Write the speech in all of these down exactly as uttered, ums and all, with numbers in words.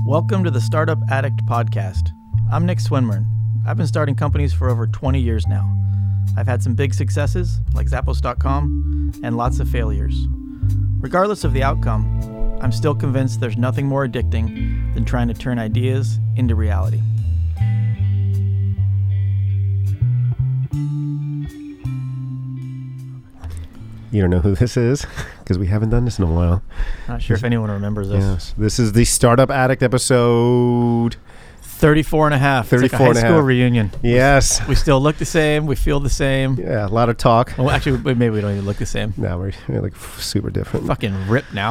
Welcome to the Startup Addict Podcast. I'm Nick Swinburne. I've been starting companies for over twenty years now. I've had some big successes, like Zappos dot com, and lots of failures. Regardless of the outcome, I'm still convinced there's nothing more addicting than trying to turn ideas into reality. You don't know who this is because we haven't done this in a while. Not sure if anyone remembers this. Yes. This is the Startup Addict episode thirty-four and a half. thirty-four it's like a high and a school half. reunion. Yes. We still look the same. We feel the same. Yeah, a lot of talk. Well, actually, maybe we don't even look the same. No, we're, we're like super different. Fucking rip now.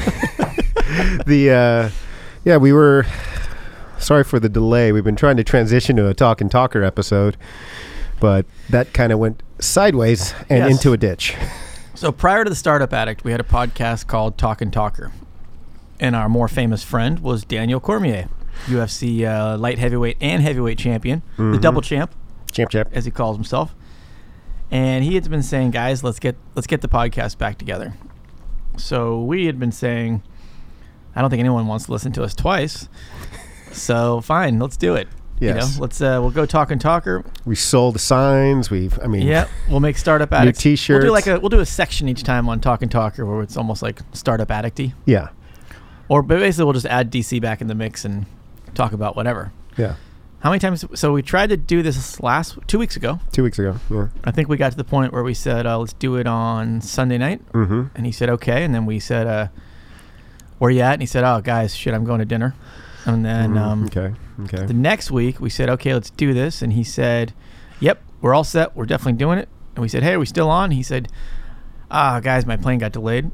the uh, yeah, we were sorry for the delay. We've been trying to transition to a Talk and Talker episode, but that kind of went sideways and Yes. into a ditch. So prior to the Startup Addict, we had a podcast called Talk and Talker. And our more famous friend was Daniel Cormier, U F C uh, light heavyweight and heavyweight champion, Mm-hmm. the double champ, Champ, champ. as he calls himself. And he had been saying, guys, let's get let's get the podcast back together. So we had been saying, I don't think anyone wants to listen to us twice. So fine, let's do it. Yes. You know, let's uh, we'll go Talk and Talker. We sold the signs. We've, I mean, Yeah, we'll make Startup Addicts. New t-shirts. We'll do like a we'll do a section each time on Talk and Talker where it's almost like Startup Addicty. yeah, Or but basically we'll just add D C back in the mix and talk about whatever. yeah. How many times? So we tried to do this last two weeks ago. Two weeks ago. Yeah. I think we got to the point where we said, uh, let's do it on Sunday night. Mm-hmm. And he said, okay. And then we said, uh, where you at? And he said, oh, guys, shit, I'm going to dinner. And then Mm, um, okay. Okay. the next week we said, okay, let's do this. And he said, yep, we're all set. We're definitely doing it. And we said, hey, are we still on? He said, ah, guys, my plane got delayed.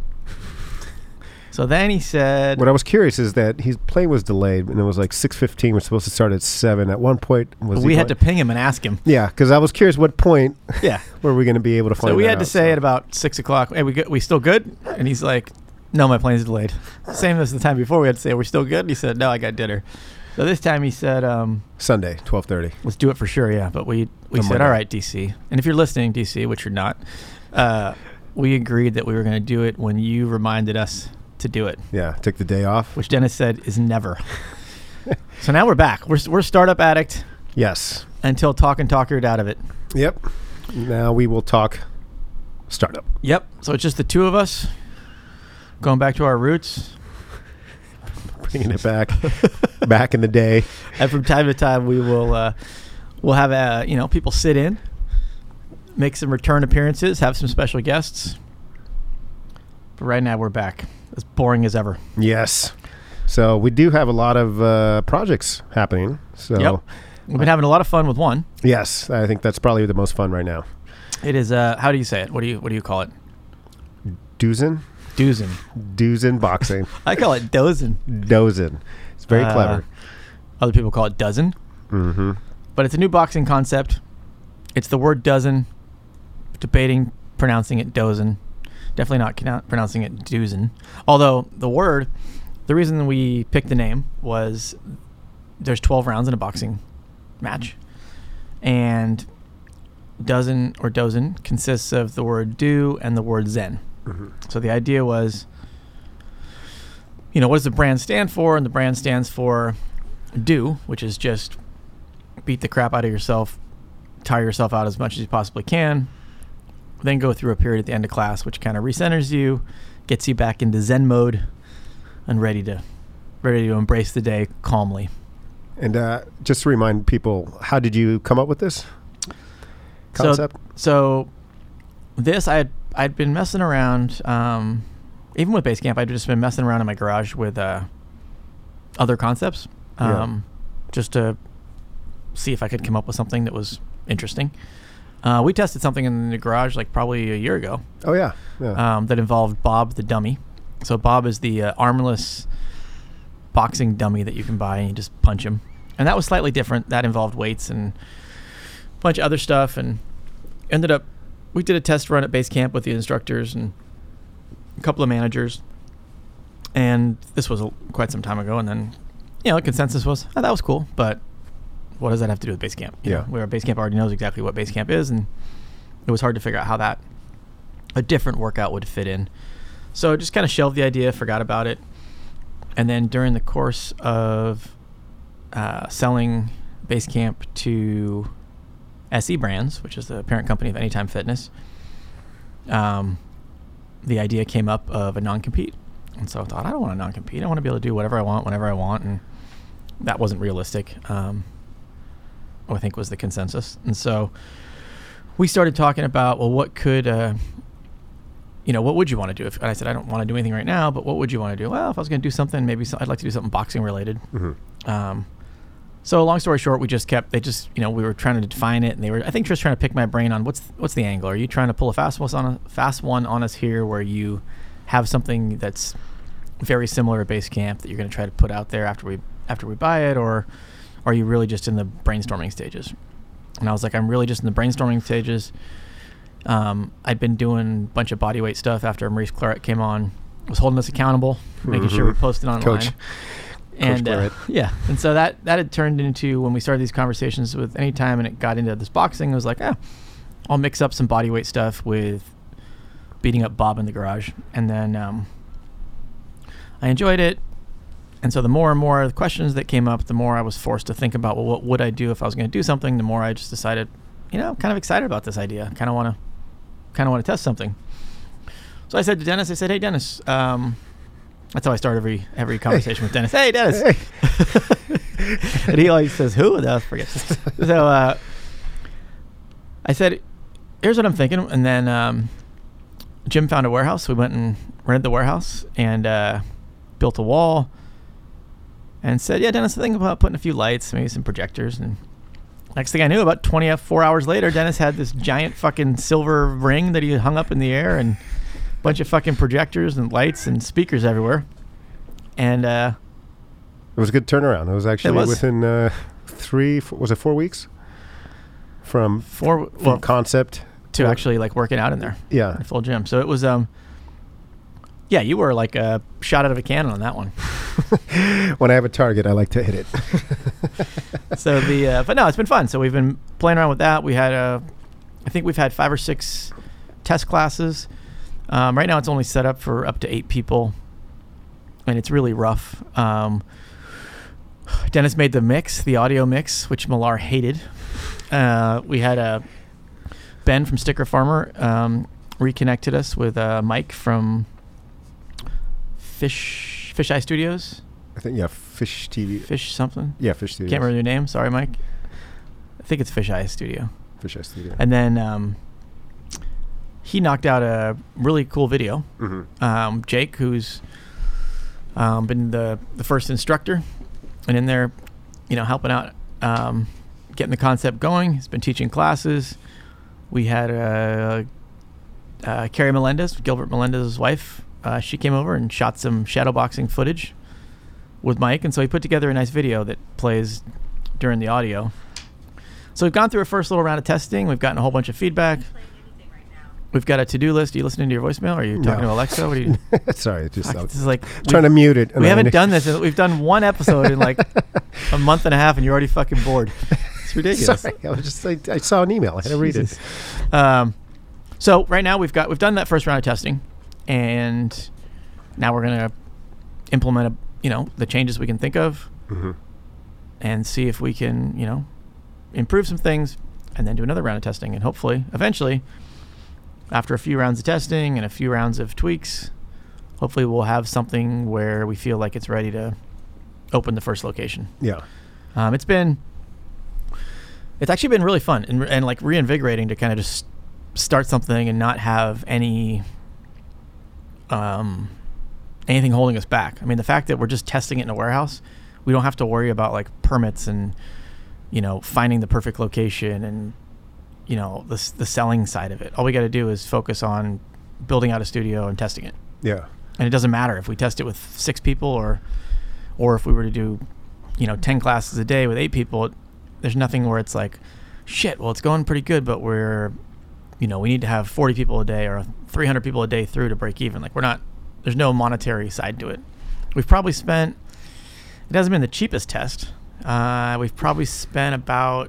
So then he said, What I was curious is that his plane was delayed, and it was like six fifteen. We're supposed to start at seven. At one point, was we he had to going- ping him and ask him. Yeah, because I was curious what point Yeah. were we going to be able to find. So we that had to out, say so. at about six o'clock, hey, we good, we still good? And he's like, no, my plane's delayed. Same as the time before we had to say, we're still good? And he said, no, I got dinner. So this time he said, um, Sunday, twelve thirty. let's do it for sure, yeah. But we, we On said, Monday. all right, D C. And if you're listening, D C, which you're not, uh, we agreed that we were going to do it when you reminded us to do it, Yeah, took the day off. which Dennis said is never. So now we're back. We're, we're Startup Addict Yes. until Talk and Talkered out of it. Yep. Now we will talk startup. Yep. So it's just the two of us going back to our roots. Bringing it back, back in the day. And from time to time, we will uh, we'll have uh, you know people sit in, make some return appearances, have some special guests. But right now, we're back, as boring as ever. Yes. So we do have a lot of uh, projects happening. So Yep. We've been having a lot of fun with one. yes, I think that's probably the most fun right now. It is. Uh, how do you say it? What do you What do you call it? Dozen, Dozen. dozen boxing, I call it dozen. dozen. It's very Uh, clever. Other people call it dozen. Mm-hmm. But it's a new boxing concept. It's the word dozen. Debating pronouncing it dozen. Definitely not conna- pronouncing it dozen. Although the word, the reason we picked the name was there's twelve rounds in a boxing match. And dozen or dozen consists of the word do and the word zen. Mm-hmm. So the idea was, you know, what does the brand stand for? And the brand stands for do, which is just beat the crap out of yourself, tire yourself out as much as you possibly can, then go through a period at the end of class which kind of recenters you, gets you back into Zen mode, and ready to ready to embrace the day calmly. And uh, just to remind people, how did you come up with this concept? So, so this I had I'd been messing around, um, even with Basecamp. I'd just been messing around in my garage with uh, other concepts, um, yeah. just to see if I could come up with something that was interesting. Uh, we tested something in the garage like probably a year ago. Oh yeah, yeah. Um, that involved Bob the dummy. So Bob is the uh, armless boxing dummy that you can buy and you just punch him. And that was slightly different. That involved weights and a bunch of other stuff. And ended up, we did a test run at Basecamp with the instructors and a couple of managers. And this was a, quite some time ago. And then, you know, the consensus was, oh, that was cool, but what does that have to do with Basecamp? You Yeah. know, where Basecamp already knows exactly what Basecamp is, and it was hard to figure out how that a different workout would fit in. So just kind of shelved the idea, forgot about it. and then during the course of uh, selling Basecamp to S E Brands, which is the parent company of Anytime Fitness, um, the idea came up of a non-compete. And so I thought, I don't want a non-compete. I want to be able to do whatever I want, whenever I want. And that wasn't realistic, um, I think was the consensus. And so we started talking about, well, what could, uh, you know, what would you want to do? If, and I said, I don't want to do anything right now, but what would you want to do? Well, if I was going to do something, maybe so, I'd like to do something boxing related. Mm-hmm. Um, so long story short, we just kept, they just, you know, we were trying to define it, and they were, I think, just trying to pick my brain on what's what's the angle. Are you trying to pull a fast one on a fast one on us here, where you have something that's very similar to Basecamp that you're going to try to put out there after we after we buy it, or are you really just in the brainstorming stages? And I was like, I'm really just in the brainstorming stages. Um, I'd been doing a bunch of bodyweight stuff after Maurice Claret came on, was holding us accountable, mm-hmm. making sure we posted online. Coach. And uh, yeah, and so that that had turned into, when we started these conversations with Anytime and it got into this boxing, it was like, oh, I'll mix up some bodyweight stuff with beating up Bob in the garage. And then um, I enjoyed it. And so the more and more the questions that came up, the more I was forced to think about, well, what would I do if I was going to do something? The more I just decided, you know, I'm kind of excited about this idea. Kind of want to, kind of want to test something. So I said to Dennis, I said, hey, Dennis, um, that's how I start every every conversation hey. with Dennis. Hey, Dennis. Hey. And he always says, who? I forget. So uh, I said, here's what I'm thinking. And then um, Jim found a warehouse. We went and rented the warehouse and uh, built a wall and said, yeah, Dennis, I think about putting a few lights, maybe some projectors. And next thing I knew, about twenty-four hours later, Dennis had this giant fucking silver ring that he hung up in the air and a bunch of fucking projectors and lights and speakers everywhere. And uh, it was a good turnaround. It was actually it was. within uh, three, four, was it four weeks? From, four, from well, concept to actually like working out in there. Yeah. In full gym. So it was, um, yeah, you were like a shot out of a cannon on that one. When I have a target, I like to hit it. So the, uh, but no, it's been fun. So we've been playing around with that. We had, uh, I think we've had five or six test classes. Um, right now it's only set up for up to eight people, and it's really rough. Um, Dennis made the mix, the audio mix, which Millar hated. Uh, we had a Ben from Sticker Farmer um, reconnected us with uh, Mike from Fish Fish Eye Studios. I think, yeah, Fish T V. Fish something? Yeah, Fish Studios. Can't remember your name. Sorry, Mike. I think it's Fish Eye Studio. Fish Eye Studio. And then um, he knocked out a really cool video. Mm-hmm. Um, Jake, who's um, been the, the first instructor and in there, you know, helping out, um, getting the concept going. He's been teaching classes. We had uh, uh, Carrie Melendez, Gilbert Melendez's wife. Uh, she came over and shot some shadowboxing footage with Mike, and so he put together a nice video that plays during the audio. So we've gone through a first little round of testing. We've gotten a whole bunch of feedback. We've got a to-do list. Are you listening to your voicemail? Or are you talking no. to Alexa? What are you? Sorry, just Fuck, this is like trying to mute it. We haven't done this. We've done one episode in like a month and a half, and you're already fucking bored. It's ridiculous. Sorry, I was just I, I saw an email. I had to read Jesus. it. Um, so right now we've got we've done that first round of testing, and now we're gonna implement a, you know, the changes we can think of, mm-hmm. and see if we can, you know, improve some things, and then do another round of testing, and hopefully, eventually, after a few rounds of testing and a few rounds of tweaks, hopefully we'll have something where we feel like it's ready to open the first location. Yeah. Um, it's been, it's actually been really fun and, and like reinvigorating to kind of just start something and not have any, um, anything holding us back. I mean, the fact that we're just testing it in a warehouse, we don't have to worry about like permits and, you know, finding the perfect location and, you know, the the selling side of it. All we got to do is focus on building out a studio and testing it. Yeah. And it doesn't matter if we test it with six people or, or if we were to do, you know, ten classes a day with eight people. It, there's nothing where it's like, shit, well, it's going pretty good, but we're, you know, we need to have forty people a day or three hundred people a day through to break even. Like, we're not, there's no monetary side to it. We've probably spent, it hasn't been the cheapest test. Uh, we've probably spent about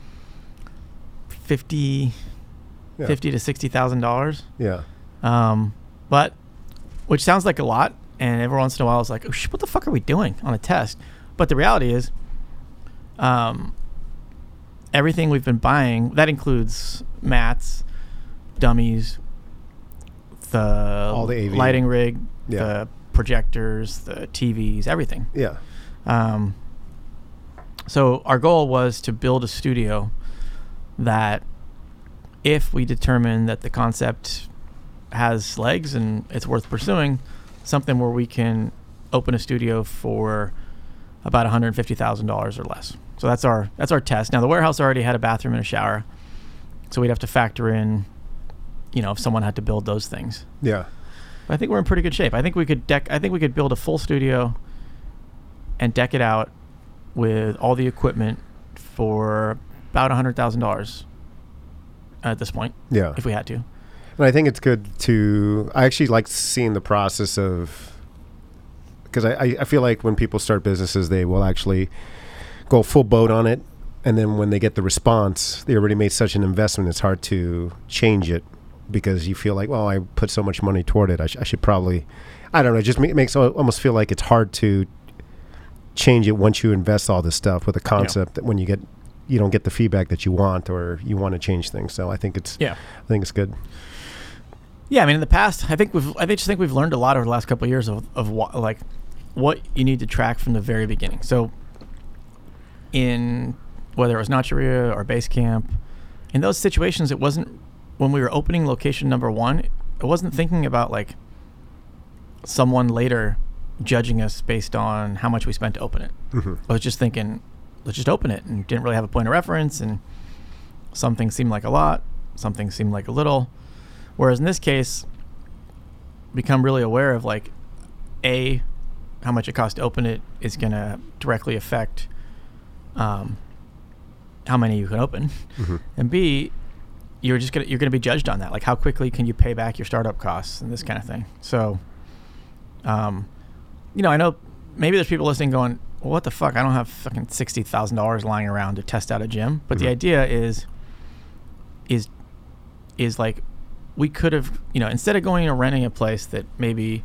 fifty, yeah. fifty to sixty thousand dollars. Yeah. Um, but which sounds like a lot. And every once in a while, it's like, oh, shit, what the fuck are we doing on a test? But the reality is, um, everything we've been buying, that includes mats, dummies, the, All the A V. lighting rig, Yeah. the projectors, the T Vs, everything. Yeah. Um, so our goal was to build a studio that if we determine that the concept has legs and it's worth pursuing, something where we can open a studio for about one hundred fifty thousand dollars or less. So that's our that's our test. Now the warehouse already had a bathroom and a shower, so we'd have to factor in, you know, if someone had to build those things. Yeah. But I think we're in pretty good shape. I think we could deck. I think we could build a full studio and deck it out with all the equipment for about one hundred thousand dollars at this point. Yeah. If we had to. And I think it's good to, I actually like seeing the process of, because I, I, I feel like when people start businesses, they will actually go full boat on it. And then when they get the response, they already made such an investment, it's hard to change it because you feel like, well, I put so much money toward it. I, sh- I should probably, I don't know, it just ma- makes it almost feel like it's hard to change it once you invest all this stuff with a concept yeah. that when you get, you don't get the feedback that you want or you want to change things. So I think it's, yeah, I think it's good. Yeah, I mean, in the past, I think we've, I just think we've learned a lot over the last couple of years of, of what, like, what you need to track from the very beginning. So, in whether it was Nachoria or Basecamp, in those situations, it wasn't when we were opening location number one. It wasn't thinking about like someone later judging us based on how much we spent to open it. Mm-hmm. I was just thinking, let's just open it, and didn't really have a point of reference. And some things seemed like a lot, some things seemed like a little. Whereas in this case, become really aware of like, A, how much it costs to open it is going to directly affect um, how many you can open, mm-hmm. and B, you're just gonna you're gonna be judged on that. Like, how quickly can you pay back your startup costs and this kind of thing. So, um, you know, I know maybe there's people listening going, well, what the fuck? I don't have fucking sixty thousand dollars lying around to test out a gym. But mm-hmm. the idea is, is, is like, we could have, you know, instead of going and renting a place that maybe,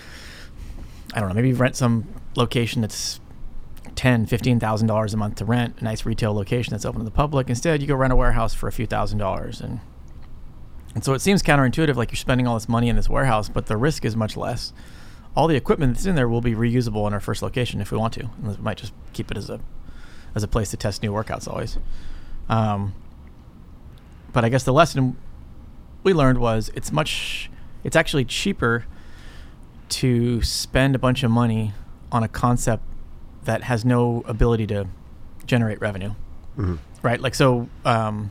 I don't know, maybe rent some location that's ten, fifteen thousand dollars a month to rent, a nice retail location that's open to the public. Instead, you go rent a warehouse for a few thousand dollars, and and so it seems counterintuitive, like you're spending all this money in this warehouse, but the risk is much less. All the equipment that's in there will be reusable in our first location if we want to. And we might just keep it as a as a place to test new workouts always. Um, but I guess the lesson we learned was it's much, it's actually cheaper to spend a bunch of money on a concept that has no ability to generate revenue, mm-hmm. right? Like, so um,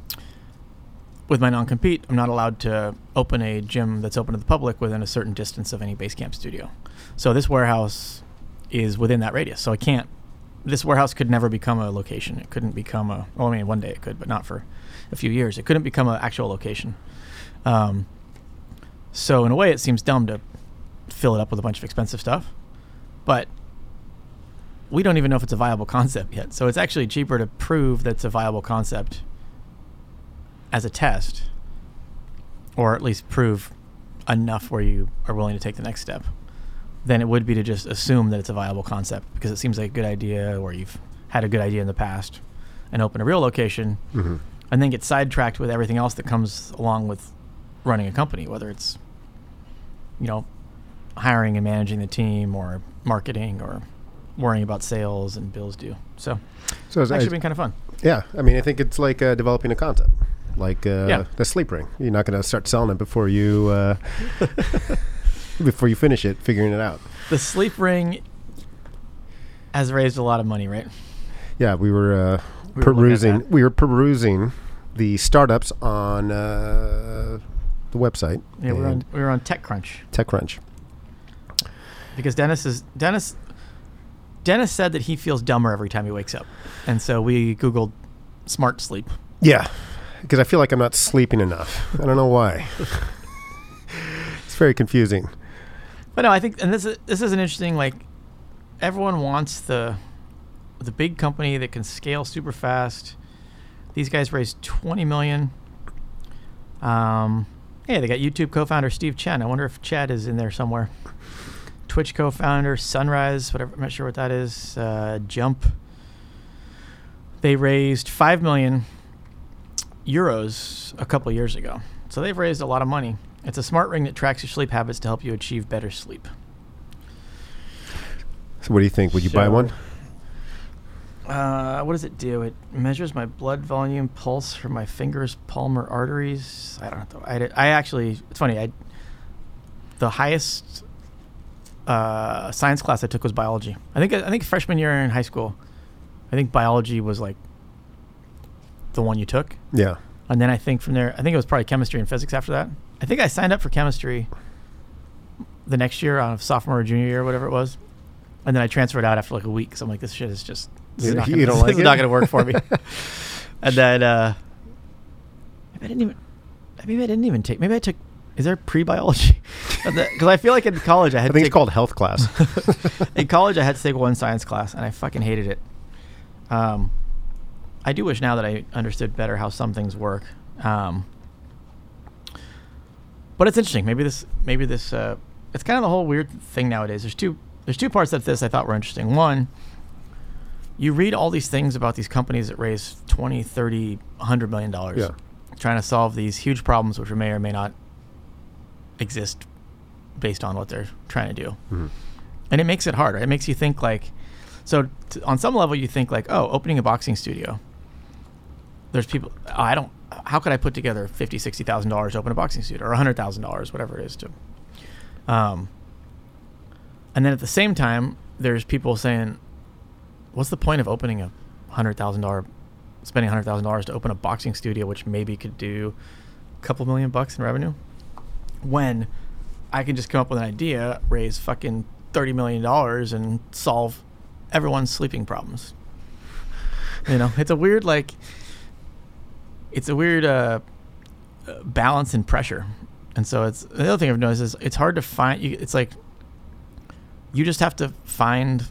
with my non-compete, I'm not allowed to open a gym that's open to the public within a certain distance of any Basecamp studio. So this warehouse is within that radius. So I can't, this warehouse could never become a location. It couldn't become a, well, I mean, one day it could, but not for a few years. It couldn't become an actual location. Um, so in a way, it seems dumb to fill it up with a bunch of expensive stuff, but we don't even know if it's a viable concept yet. So it's actually cheaper to prove that it's a viable concept as a test, or at least prove enough where you are willing to take the next step, than it would be to just assume that it's a viable concept because it seems like a good idea, or you've had a good idea in the past and open a real location, mm-hmm. and then get sidetracked with everything else that comes along with running a company, whether it's, you know, hiring and managing the team, or marketing, or worrying about sales and bills due. So, so it's actually I, been kind of fun. Yeah. I mean, I think it's like uh, developing a concept, like uh, yeah. the sleep ring. You're not going to start selling it before you, uh, before you finish it, figuring it out. The sleep ring has raised a lot of money, right? Yeah. We were, uh, we were perusing, we were perusing the startups on uh, the website. Yeah, we were on, we were on TechCrunch. TechCrunch. Because Dennis is Dennis. Dennis said that he feels dumber every time he wakes up, and so we Googled smart sleep. Yeah, because I feel like I'm not sleeping enough. I don't know why. It's very confusing. But no, I think, and this is this is an interesting. Like, everyone wants the the big company that can scale super fast. These guys raised twenty million. Um, yeah, they got YouTube co-founder Steve Chen. I wonder if Chad is in there somewhere. Twitch co-founder, Sunrise, whatever, I'm not sure what that is, uh, Jump. They raised five million euros a couple years ago. So they've raised a lot of money. It's a smart ring that tracks your sleep habits to help you achieve better sleep. So what do you think? Would you so, buy one? Uh, what does it do? It measures my blood volume, pulse from my fingers, palmar arteries. I don't know. I, did, I actually, it's funny. I the highest uh, science class I took was biology. I think I think freshman year in high school, I think biology was like the one you took. Yeah. And then I think from there, I think it was probably chemistry and physics after that. I think I signed up for chemistry the next year, on sophomore or junior year, whatever it was. And then I transferred out after like a week. So I'm like, this shit is just, this is not gonna, you don't this like is it? not going to work for me. And then, uh, maybe I didn't even, maybe I didn't even take, maybe I took, is there pre-biology? Because I feel like in college I had I think to it's called health class. In college I had to take one science class and I fucking hated it. Um, I do wish now that I understood better how some things work. Um, but it's interesting. Maybe this, maybe this, uh, it's kind of the whole weird thing nowadays. There's two, there's two parts of this I thought were interesting. One, you read all these things about these companies that raise twenty, thirty, one hundred million dollars Yeah. trying to solve these huge problems which may or may not exist based on what they're trying to do. Mm-hmm. And it makes it hard. Right? It makes you think like, so t- on some level you think like, oh, opening a boxing studio, there's people, oh, I don't, how could I put together fifty thousand dollars, sixty thousand dollars to open a boxing studio, or one hundred thousand dollars, whatever it is to, um, and then at the same time, there's people saying, what's the point of opening a one hundred thousand dollars, spending one hundred thousand dollars to open a boxing studio, which maybe could do a couple million bucks in revenue, when I can just come up with an idea, raise fucking thirty million dollars and solve everyone's sleeping problems. You know, it's a weird, like, it's a weird uh, balance and pressure. And so it's, the other thing I've noticed is it's hard to find, you, it's like, you just have to find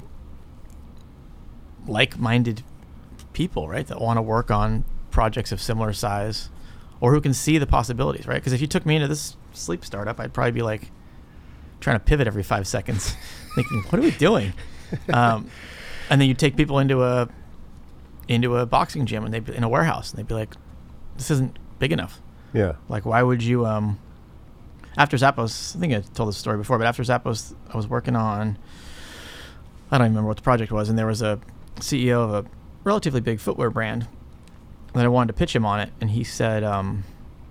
like-minded people, right, that want to work on projects of similar size, or who can see the possibilities, right? Because if you took me into this sleep startup, I'd probably be like trying to pivot every five seconds, thinking, "What are we doing?" Um, and then you take people into a into a boxing gym, and they in a warehouse, and they'd be like, "This isn't big enough." Yeah. Like, why would you? Um, after Zappos, I think I told this story before, but after Zappos, I was working on, I don't even remember what the project was, and there was a C E O of a relatively big footwear brand that I wanted to pitch him on it, and he said, um,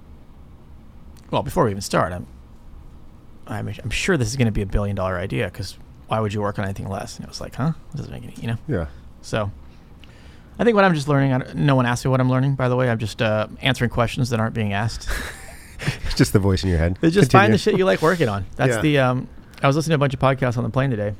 well, before we even start, I'm, I'm, I'm sure this is going to be a billion dollar idea, because why would you work on anything less? And it was like, huh? It doesn't make any, you know? Yeah. So I think what I'm just learning, I don't, no one asked me what I'm learning, by the way. I'm just uh, answering questions that aren't being asked. It's just the voice in your head. It's just Continue. find the shit you like working on. That's Yeah. the, um, I was listening to a bunch of podcasts on the plane today.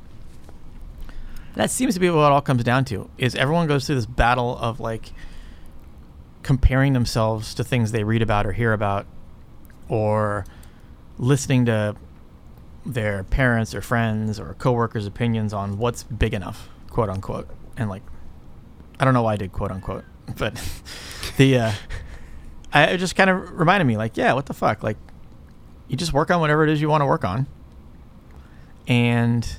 That seems to be what it all comes down to, is everyone goes through this battle of like comparing themselves to things they read about or hear about, or listening to their parents or friends or coworkers' opinions on what's big enough, quote unquote. And like, I don't know why I did quote unquote, but the, uh, I, it just kind of reminded me like, yeah, what the fuck? Like, you just work on whatever it is you want to work on. And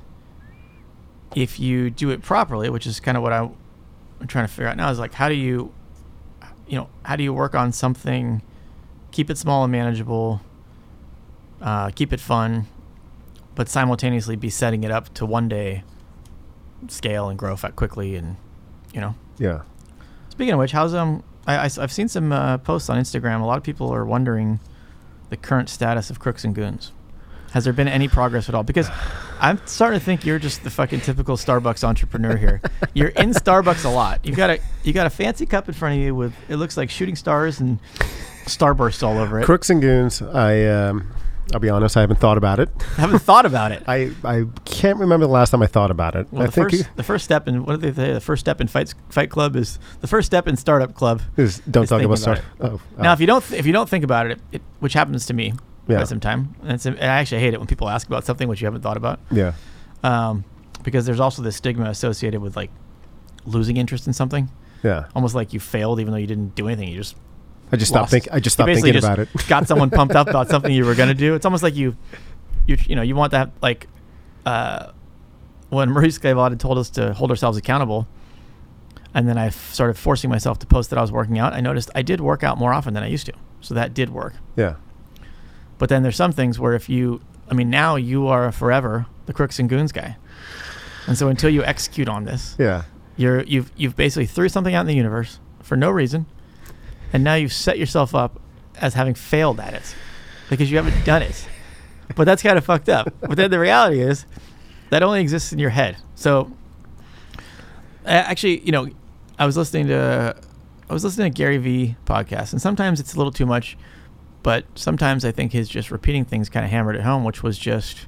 if you do it properly, which is kind of what I, I'm trying to figure out now, is like, how do you, you know, how do you work on something, keep it small and manageable, uh, keep it fun, but simultaneously be setting it up to one day scale and grow fat quickly, and, you know. Yeah. Speaking of which, how's um, I, I I've seen some uh, posts on Instagram. A lot of people are wondering the current status of Crooks and Goons. Has there been any progress at all? Because I'm starting to think you're just the fucking typical Starbucks entrepreneur here. You're in Starbucks a lot. You've got a you got a fancy cup in front of you with, it looks like shooting stars and starbursts all over it. Crooks and Goons. I um, I'll be honest. I haven't thought about it. I haven't thought about it. I, I can't remember the last time I thought about it. Well, I the think first you, the first step in what do they say? The first step in Fight Fight Club is the first step in Startup Club. is don't is talk thinking about start. it. Oh, oh. Now, if you don't th- if you don't think about it, it, it which happens to me Yeah. quite some time, and, it's, and I actually hate it when people ask about something which you haven't thought about. Yeah. Um, because there's also this stigma associated with like losing interest in something, Yeah. almost like you failed even though you didn't do anything. You just I just stopped lost. thinking. I just You stopped basically thinking just about it. got someone pumped up about something you were going to do. It's almost like you, you, you know, you want that, like, uh, when Maurice Claival had told us to hold ourselves accountable, and then I f- started forcing myself to post that I was working out, I noticed I did work out more often than I used to. So that did work. Yeah. But then there's some things where if you, I mean, now you are forever the Crooks and Goons guy. And so until you execute on this, Yeah. you're, you've, you've basically threw something out in the universe for no reason. And now you've set yourself up as having failed at it because you haven't done it. But that's kind of fucked up. But then the reality is that only exists in your head. So actually, you know, I was listening to, I was listening to Gary Vee podcast, and sometimes it's a little too much, but sometimes I think his just repeating things kind of hammered it home, which was just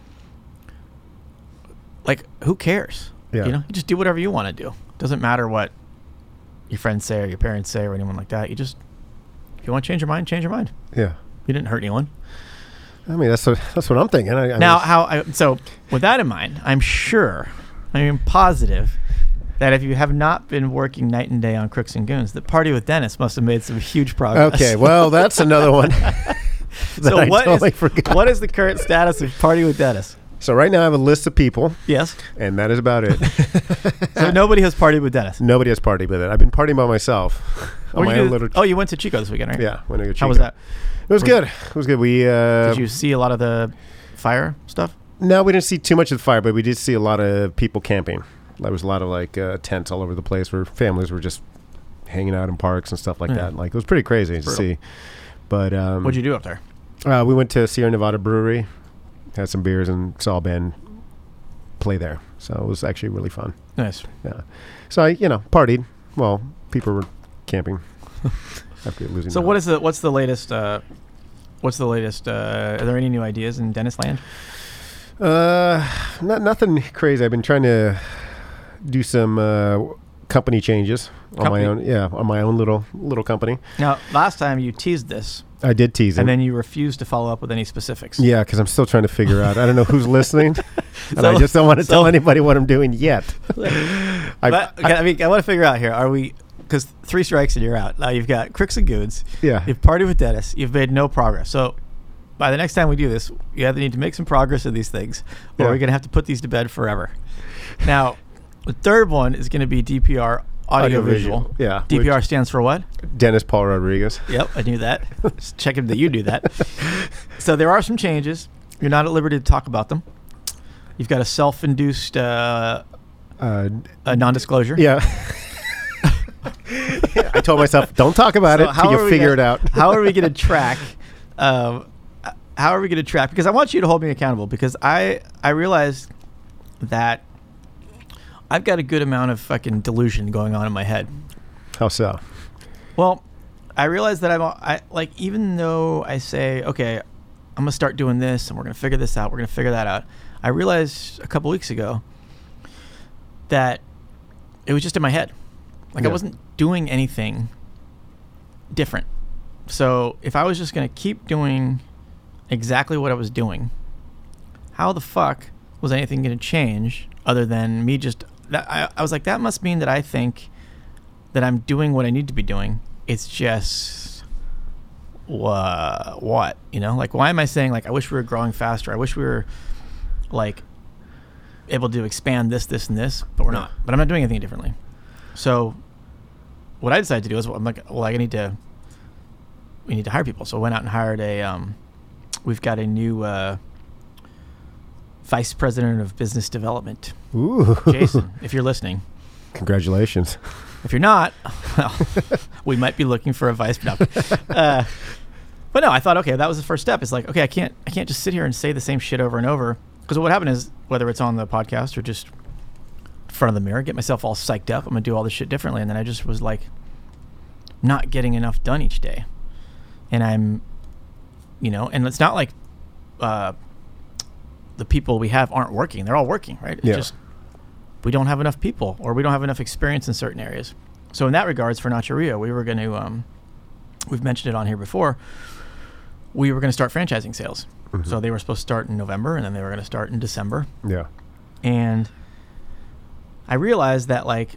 like, who cares? Yeah. You know, you just do whatever you want to do. Doesn't matter what your friends say or your parents say or anyone like that. You just, if you want to change your mind, change your mind. Yeah. You didn't hurt anyone. I mean, that's what, that's what I'm thinking. I, I Now, mean, how I, so with that in mind, I'm sure, I am positive that if you have not been working night and day on Crooks and Goons, the Party with Dennis must have made some huge progress. Okay, well, that's another one. So I what totally is forgot. what is the current status of Party with Dennis? So right now I have a list of people, Yes. and that is about it. So nobody has partied with Dennis. Nobody has partied with it. I've been partying by myself on Were my you own gonna- little. oh, you went to Chico this weekend, right? Yeah, went to go How was Chico. that? It was good. It was good. We uh, Did you see a lot of the fire stuff? no, we didn't see too much of the fire, but we did see a lot of people camping. There was a lot of like uh, tents all over the place where families were just hanging out in parks and stuff like Yeah. that. Like it was pretty crazy to Brutal. see. But um, What'd you do up there? Uh, we went to Sierra Nevada Brewery, had some beers, and saw a band play there. So it was actually really fun. Nice. Yeah. So I, you know, partied. Well, people were camping after losing. So their what is the what's the latest? Uh, what's the latest? Uh, are there any new ideas in Dennis Land? Uh, not nothing crazy. I've been trying to do some uh, company changes on Company? my own. Yeah, on my own little little company. Now, last time you teased this, I did tease him. and then you refused to follow up with any specifics. Yeah, because I'm still trying to figure out. I don't know who's listening, and So- I just don't want to so- tell anybody what I'm doing yet. I, But, okay, I, mean, I want to figure out here. Are we? Because three strikes and you're out. Now you've got Crooks and Goons. yeah, You've partied with Dennis. You've made no progress. So by the next time we do this, you either need to make some progress in these things, or Yeah. we're going to have to put these to bed forever. Now, the third one is going to be D P R, audio visual. Yeah, D P R stands for what? Dennis Paul Rodriguez. Yep, I knew that. Just checking that you knew that. So there are some changes. You're not at liberty to talk about them. You've got a self-induced uh, Uh, a non-disclosure. yeah. I told myself, don't talk about So it how till are you we figure gonna- it out. How are we going to track? Um, how are we going to track? Because I want you to hold me accountable. Because I I realized that I've got a good amount of fucking delusion going on in my head. How so? Well, I realized that I'm I like even though I say okay, I'm gonna start doing this and we're gonna figure this out. We're gonna figure that out. I realized a couple weeks ago that it was just in my head. Like Yeah. I wasn't doing anything different. So if I was just going to keep doing exactly what I was doing, how the fuck was anything going to change other than me just... That, I, I was like, that must mean that I think that I'm doing what I need to be doing. It's just... Uh, what? You know? Like, why am I saying, like, I wish we were growing faster. I wish we were, like, able to expand this, this, and this, but we're Yeah. not. But I'm not doing anything differently. So what I decided to do is, well, I'm like, well, I need to, we need to hire people. So I went out and hired a, um, we've got a new uh, vice president of business development, Ooh. Jason, if you're listening. Congratulations. If you're not, well, we might be looking for a vice. No. Uh, but no, I thought, okay, that was the first step. It's like, okay, I can't, I can't just sit here and say the same shit over and over. Because what happened is, whether it's on the podcast or just in front of the mirror, get myself all psyched up. I'm gonna do all this shit differently, and then I just was like, not getting enough done each day. And I'm, you know, and it's not like uh, the people we have aren't working. They're all working, right? It's Yeah. just we don't have enough people, or we don't have enough experience in certain areas. So in that regards, for Nachoria, we were going to, um, we've mentioned it on here before, we were going to start franchising sales. Mhm. So they were supposed to start in November, and then they were going to start in December. Yeah. And I realized that, like,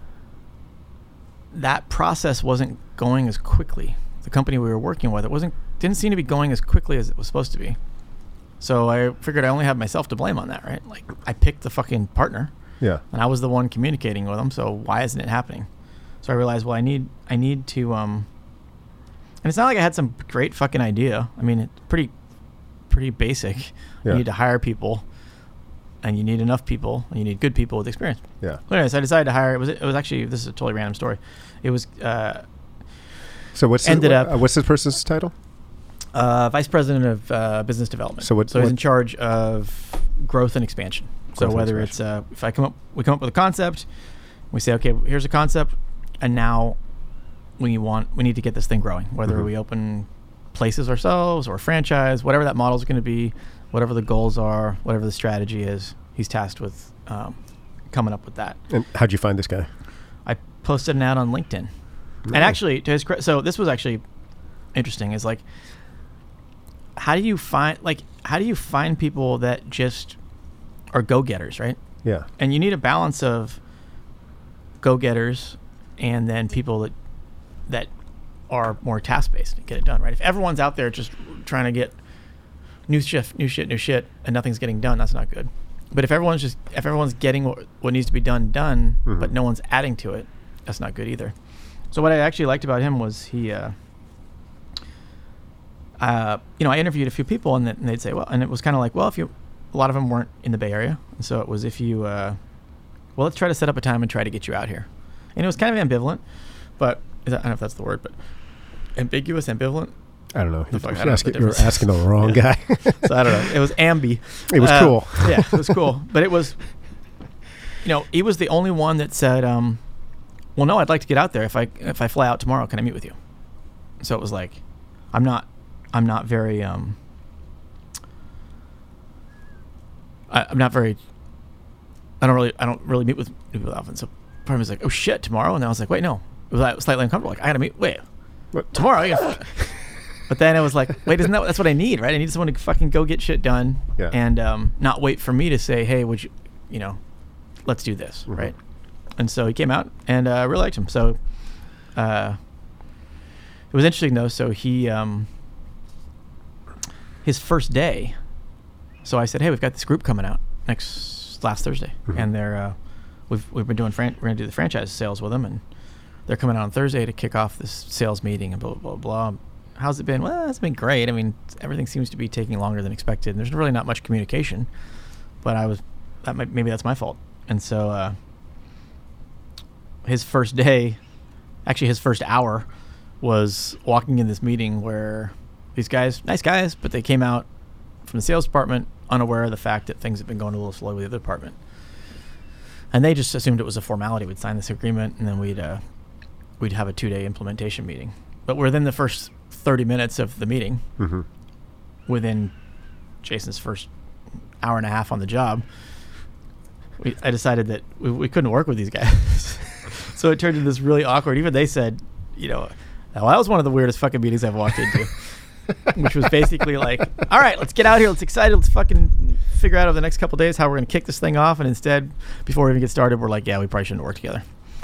that process wasn't going as quickly. The company we were working with, it wasn't, didn't seem to be going as quickly as it was supposed to be. So I figured I only have myself to blame on that, right? Like, I picked the fucking partner. Yeah. And I was the one communicating with them, so why isn't it happening? So I realized, well, I need I need to, um, and it's not like I had some great fucking idea. I mean, it's pretty, pretty basic. Yeah. You need to hire people, and you need enough people, and you need good people with experience. Yeah. So anyways, I decided to hire, it was, it was actually, this is a totally random story. It was, uh, So what's ended the, up- uh, what's this person's title? uh, Vice President of uh, Business Development. So what- So he's what- in charge of growth and expansion. So Growth and whether expansion. it's, uh, if I come up, we come up with a concept, we say, okay, here's a concept, and now we want, we need to get this thing growing. Whether Mhm. we open places ourselves or franchise, whatever that model is going to be, whatever the goals are, whatever the strategy is, he's tasked with um, coming up with that. And how'd you find this guy? I posted an ad on LinkedIn. Nice. And actually, to his credit, so this was actually interesting. Is like, how do you find like how do you find people that just are go-getters, right? Yeah. And you need a balance of go-getters and then people that that are more task-based and get it done, right? If everyone's out there just trying to get new shit, new shit, new shit, and nothing's getting done, that's not good. But if everyone's just if everyone's getting what, what needs to be done done, Mhm. but no one's adding to it, that's not good either. So what I actually liked about him was he, uh, uh, you know, I interviewed a few people and, th- and they'd say, well, and it was kind of like, well, if you, a lot of them weren't in the Bay Area, and so it was if you, uh, well, let's try to set up a time and try to get you out here, and it was kind of ambivalent, but is that, I don't know if that's the word, but ambiguous, ambivalent. I don't know. The fuck, I You're, don't know asking, the you're difference. asking the wrong Yeah. guy. So I don't know. It was ambi. It was Uh, cool. Yeah, it was cool. But it was, you know, he was the only one that said, um, well, no, I'd like to get out there. If I if I fly out tomorrow, can I meet with you? So it was like, I'm not, I'm not very, um, I, I'm not very, I don't really, I don't really meet with people often. So part of me was like, oh shit, tomorrow? And then I was like, wait, no. It was like slightly uncomfortable. Like, I gotta meet, wait, What? tomorrow? I gotta, but then I was like, wait, isn't that, that's what I need, right? I need someone to fucking go get shit done Yeah. and um, not wait for me to say, hey, would you, you know, let's do this, Mhm. right? And so he came out, and uh, I really liked him. So uh, it was interesting, though. So he, um, his first day, so I said, hey, we've got this group coming out next, last Thursday. Mhm. And they're, uh, we've, we've been doing, fran- we're going to do the franchise sales with them, and they're coming out on Thursday to kick off this sales meeting and blah, blah, blah, blah. How's it been? Well, it's been great. I mean, everything seems to be taking longer than expected. And there's really not much communication, but I was, that might, maybe that's my fault. And so, uh, his first day, actually his first hour, was walking in this meeting where these guys, nice guys, but they came out from the sales department unaware of the fact that things had been going a little slow with the other department. And they just assumed it was a formality. We'd sign this agreement and then we'd uh, we'd have a two-day implementation meeting. But within the first thirty minutes of the meeting, Mm-hmm. within Jason's first hour and a half on the job, we, I decided that we, we couldn't work with these guys. So it turned into this really awkward. Even they said, you know, well, that was one of the weirdest fucking meetings I've walked into, which was basically like, all right, let's get out here. Let's excited. Let's fucking figure out over the next couple of days how we're going to kick this thing off. And instead, before we even get started, we're like, yeah, we probably shouldn't work together.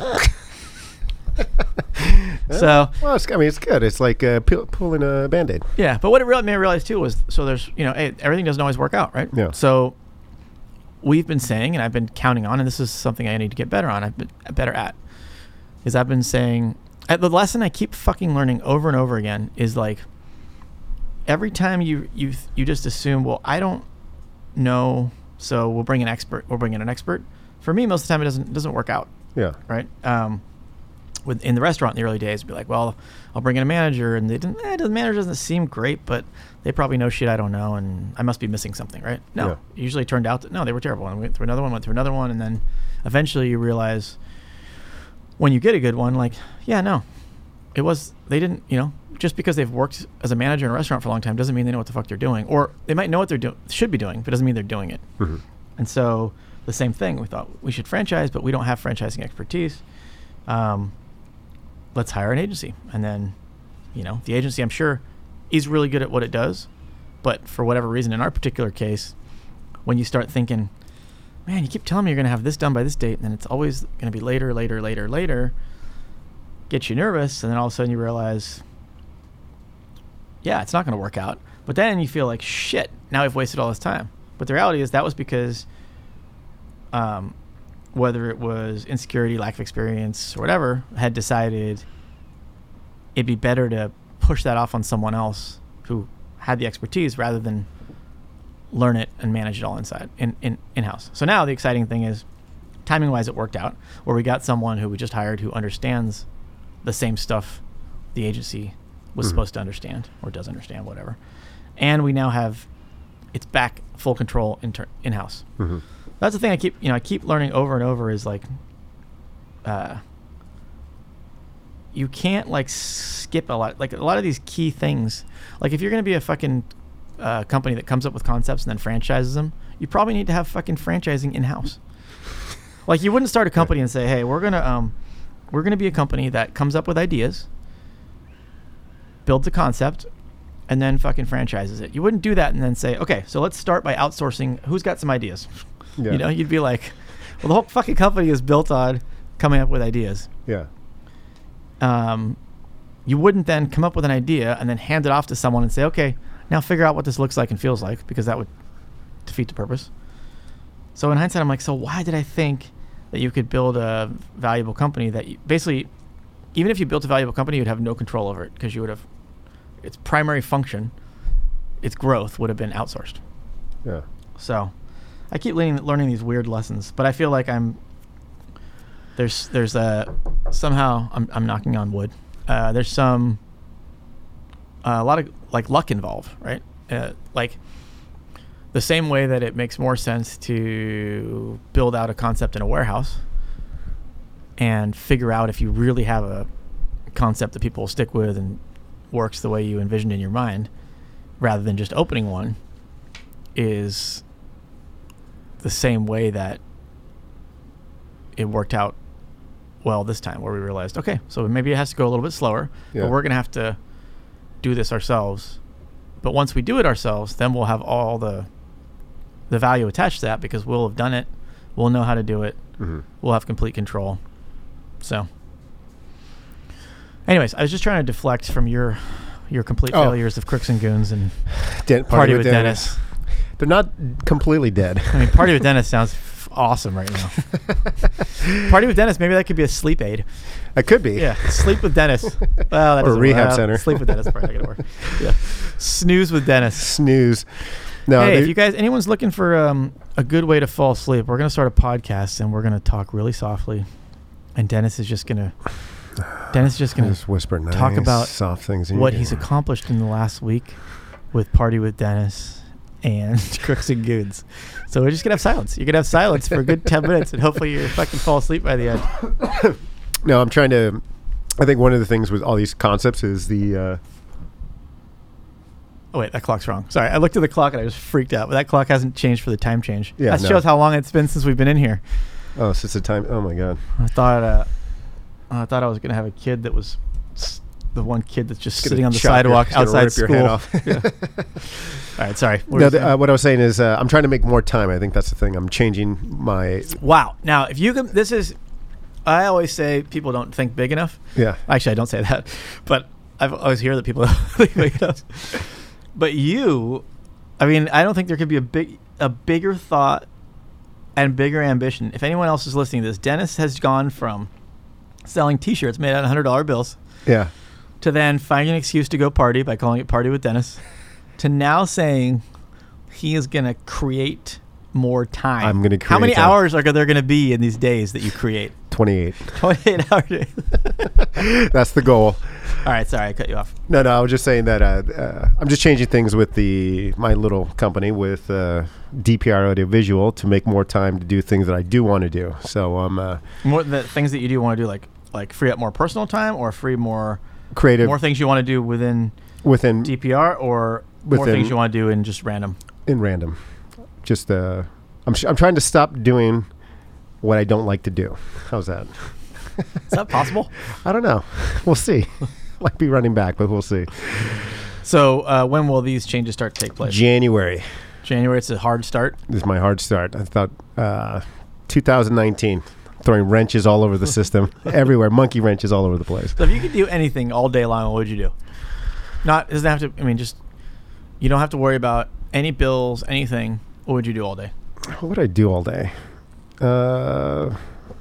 So, well, it's, I mean, it's good. It's like uh, peel, pulling a Band-Aid. yeah, but what it really made me realize too was, so there's, you know, hey, everything doesn't always work out, right? Yeah. So we've been saying, and I've been counting on, and this is something I need to get better on, I've been better at, is I've been saying, uh, the lesson I keep fucking learning over and over again is like, every time you you you just assume, well, I don't know, so we'll bring an expert, we'll bring in an expert. For me, most of the time, it doesn't doesn't work out, Yeah. right? Um, with in the restaurant in the early days, it'd be like, well, I'll bring in a manager, and they didn't. Eh, the manager doesn't seem great, but they probably know shit I don't know, and I must be missing something, right? No, Yeah. it usually turned out that no, they were terrible. And we went through another one, went through another one, and then eventually you realize when you get a good one, like, yeah, no, it was they didn't, you know, just because they've worked as a manager in a restaurant for a long time doesn't mean they know what the fuck they're doing, or they might know what they're doing, should be doing, but doesn't mean they're doing it. Mm-hmm. And so the same thing, we thought we should franchise, but we don't have franchising expertise. Um, let's hire an agency. And then, you know, the agency, I'm sure, is really good at what it does. But for whatever reason, in our particular case, when you start thinking, man, you keep telling me you're going to have this done by this date, and then it's always going to be later, later, later, later, gets you nervous. And then all of a sudden you realize, yeah, it's not going to work out. But then you feel like, shit, now we've wasted all this time. But the reality is that was because um, whether it was insecurity, lack of experience, or whatever, had decided it'd be better to push that off on someone else who had the expertise rather than learn it and manage it all inside in, in in-house. So now the exciting thing is, timing wise, it worked out where we got someone who we just hired who understands the same stuff the agency was mm-hmm. supposed to understand or does understand, whatever. And we now have it's back full control inter- in-house. Mm-hmm. That's the thing I keep you know I keep learning over and over is like uh you can't like skip a lot like a lot of these key things. Like if you're going to be a fucking uh, company that comes up with concepts and then franchises them, you probably need to have fucking franchising in-house. Like you wouldn't start a company and say, hey, we're gonna um we're gonna be a company that comes up with ideas, builds a concept, and then fucking franchises it. You wouldn't do that and then say, okay, so let's start by outsourcing. Who's got some ideas? Yeah. You know, you'd be like, well, the whole fucking company is built on coming up with ideas. Yeah. Um, you wouldn't then come up with an idea and then hand it off to someone and say, okay, now figure out what this looks like and feels like, because that would defeat the purpose. So in hindsight, I'm like, so why did I think that you could build a valuable company that you, basically, even if you built a valuable company, you'd have no control over it because you would have, its primary function, its growth would have been outsourced. Yeah. So I keep learning, learning these weird lessons, but I feel like I'm, there's, there's a, somehow I'm, I'm knocking on wood. Uh, there's some, uh, a lot of like luck involved, right? Uh, like the same way that it makes more sense to build out a concept in a warehouse and figure out if you really have a concept that people will stick with and works the way you envisioned in your mind, rather than just opening one, is the same way that it worked out well this time, where we realized, okay, so maybe it has to go a little bit slower, yeah. but we're going to have to do this ourselves. But once we do it ourselves, then we'll have all the the value attached to that because we'll have done it. We'll know how to do it. Mm-hmm. We'll have complete control. So anyways, I was just trying to deflect from your your complete oh. failures of Crooks and Goons and Den- Party, Party with, with Dennis. Dennis. They're not completely dead. I mean, Party with Dennis sounds f- awesome right now. Party with Dennis, maybe that could be a sleep aid. It could be. Yeah, sleep with Dennis. Well, that or a rehab work. center. Sleep with Dennis is probably not going to work. Yeah. Snooze with Dennis. Snooze. No, hey, if you guys, anyone's looking for um, a good way to fall asleep, we're going to start a podcast and we're going to talk really softly. And Dennis is just going to Dennis is just going to whisper nice, talk about soft things in what your he's ear. accomplished in the last week with Party with Dennis and Crooks and Goons. So we're just going to have silence. You're going to have silence for a good ten minutes and hopefully you fucking fall asleep by the end. No, I'm trying to, I think one of the things with all these concepts is the, uh, oh, wait, that clock's wrong. Sorry, I looked at the clock and I was freaked out. But that clock hasn't changed for the time change. Yeah, that no. shows how long it's been since we've been in here. Oh, since the time, oh my God. I thought, uh, I thought I was going to have a kid that was s- the one kid that's just sitting on the sidewalk your, outside school. Your head off. Yeah. All right, sorry. What, no, the, uh, what I was saying is uh, I'm trying to make more time. I think that's the thing. I'm changing my... Wow. Now, if you can, this is, I always say people don't think big enough. Yeah. Actually, I don't say that, but I've always hear that people don't think big enough. But you, I mean, I don't think there could be a big, a bigger thought and bigger ambition. If anyone else is listening to this, Dennis has gone from selling T-shirts made out of one hundred dollar bills, yeah, to then finding an excuse to go party by calling it Party with Dennis, to now saying he is going to create more time. I'm going to create How many time. hours are there going to be in these days that you create? twenty-eight. twenty-eight hours. That's the goal. All right, sorry, I cut you off. No, no, I was just saying that uh, uh, I'm just changing things with the my little company with uh, D P R Audio Visual to make more time to do things that I do want to do. So I'm um, uh, more the things that you do want to do, like like free up more personal time, or free more creative, more things you want to do within within D P R, or within, more things you want to do in just random. In random, just uh, I'm sh- I'm trying to stop doing what I don't like to do. How's that? Is that possible? I don't know. We'll see. Might be running back, but we'll see. So uh, when will these changes start to take place? January. January, it's a hard start? This is my hard start. I thought uh, two thousand nineteen, throwing wrenches all over the system, everywhere, monkey wrenches all over the place. So if you could do anything all day long, what would you do? Not, it doesn't have to, I mean, just, you don't have to worry about any bills, anything, what would you do all day? What would I do all day? Uh,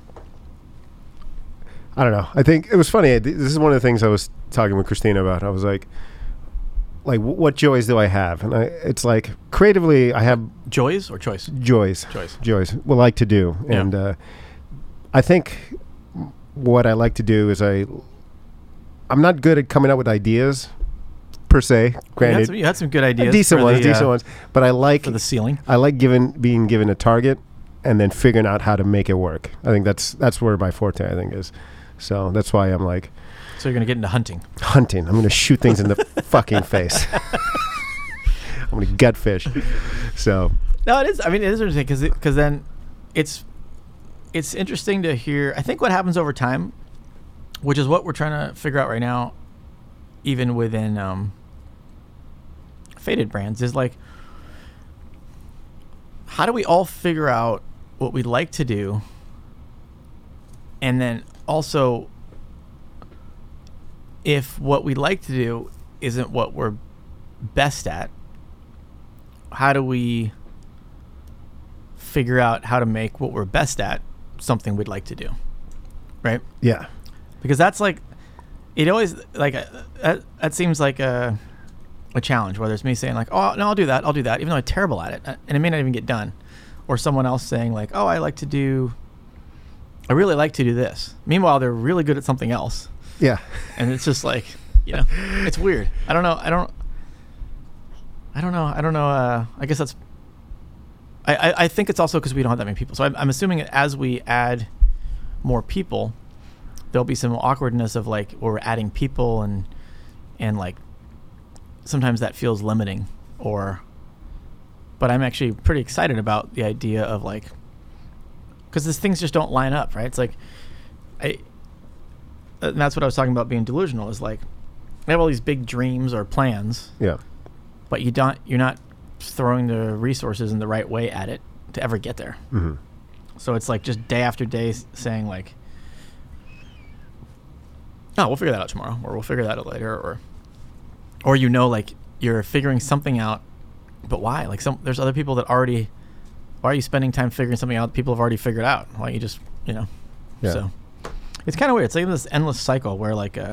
I don't know. I think it was funny. This is one of the things I was talking with Christina about. I was like, like, what joys do I have? And I, it's like creatively, I have joys or choice. Joys, joys, joys. What I like to do, yeah. and uh, I think what I like to do is I, I'm not good at coming up with ideas, per se. Granted, you had some, you had some good ideas, decent ones, the, decent uh, ones. But I like for the ceiling. I like giving being given a target and then figuring out how to make it work. I think that's that's where my forte I think is. So that's why I'm like. So you're gonna get into hunting. Hunting. I'm gonna shoot things in the fucking face. I'm gonna gut fish. So. No, it is. I mean, it is interesting because because then it's it's interesting to hear. I think what happens over time, which is what we're trying to figure out right now, even within um, Faded Brands, is like, how do we all figure out what we'd like to do, and then also, if what we'd like to do isn't what we're best at, how do we figure out how to make what we're best at something we'd like to do, right? Yeah. Because that's like, it always, like, uh, that, that seems like a, a challenge, whether it's me saying like, oh, no, I'll do that, I'll do that, even though I'm terrible at it, and it may not even get done. Or someone else saying like, oh, I like to do, I really like to do this. Meanwhile, they're really good at something else. Yeah. And it's just like, you know, it's weird. I don't know. I don't, I don't know. I don't know. Uh, I guess that's, I, I, I think it's also because we don't have that many people. So I'm, I'm assuming that as we add more people, there'll be some awkwardness of like, where we're adding people and, and like, sometimes that feels limiting or, but I'm actually pretty excited about the idea of like, because these things just don't line up, right? It's like, I, and that's what I was talking about being delusional, is like, I have all these big dreams or plans. Yeah. But you don't, you're not throwing the resources in the right way at it to ever get there. Mm-hmm. So it's like just day after day saying like, oh, we'll figure that out tomorrow, or we'll figure that out later, or, or you know, like you're figuring something out, but why? Like some, there's other people that already, why are you spending time figuring something out that people have already figured out? Why don't you just, you know, yeah. So it's kind of weird. It's like this endless cycle where like, uh,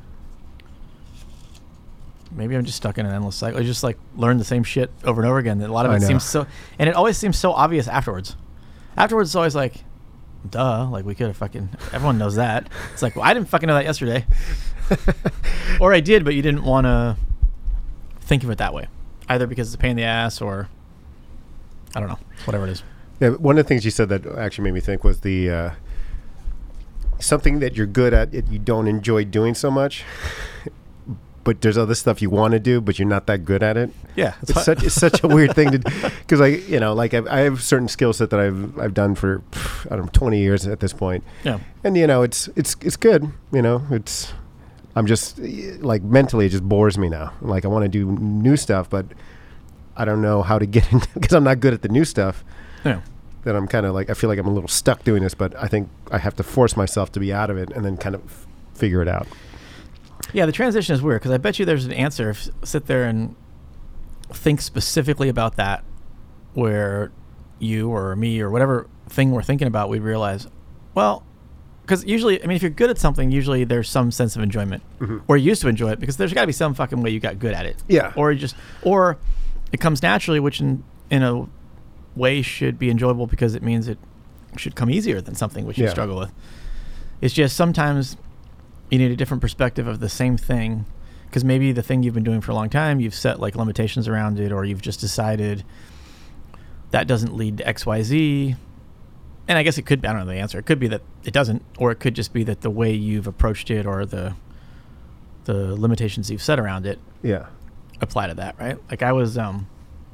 maybe I'm just stuck in an endless cycle. I just like learn the same shit over and over again. A lot of I it know. seems so, and it always seems so obvious afterwards. Afterwards, it's always like, duh, like we could have fucking, everyone knows that. It's like, well, I didn't fucking know that yesterday. Or I did, but you didn't want to think of it that way. Either because it's a pain in the ass or, I don't know, whatever it is. Yeah, one of the things you said that actually made me think was the, uh, something that you're good at, it you don't enjoy doing so much. But there's other stuff you want to do, but you're not that good at it. Yeah, it's, it's such it's such a weird thing to, because I you know like I've, I have certain skill set that I've I've done for I don't know twenty years at this point. Yeah, and you know it's it's it's good. You know it's I'm just like mentally it just bores me now. Like I want to do new stuff, but I don't know how to get into because I'm not good at the new stuff. Yeah, that I'm kind of like I feel like I'm a little stuck doing this, but I think I have to force myself to be out of it and then kind of f- figure it out. Yeah, the transition is weird because I bet you there's an answer. If sit there and think specifically about that, where you or me or whatever thing we're thinking about, we realize, well, because usually, I mean, if you're good at something, usually there's some sense of enjoyment, mm-hmm. or you used to enjoy it because there's got to be some fucking way you got good at it. Yeah. Or you just, or it comes naturally, which in in a way should be enjoyable because it means it should come easier than something which yeah. you struggle with. It's just sometimes you need a different perspective of the same thing because maybe the thing you've been doing for a long time, you've set like limitations around it, or you've just decided that doesn't lead to X, Y, Z. And I guess it could be, I don't know the answer. It could be that it doesn't, or it could just be that the way you've approached it or the the limitations you've set around it yeah. apply to that, right? Like I was, um,